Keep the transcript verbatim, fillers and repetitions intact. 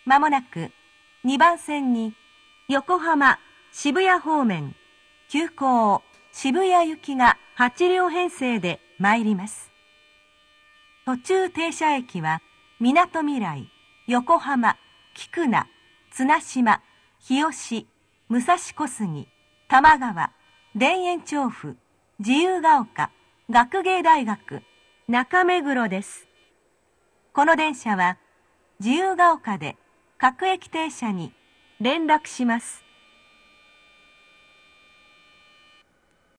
まもなくにばん線に横浜渋谷方面急行渋谷行きがはち両編成で参ります。途中停車駅はみなとみらい、横浜、菊名、綱島、日吉、武蔵小杉、多摩川、田園調布、自由が丘、学芸大学、中目黒です。この電車は自由が丘で各駅停車に連絡します。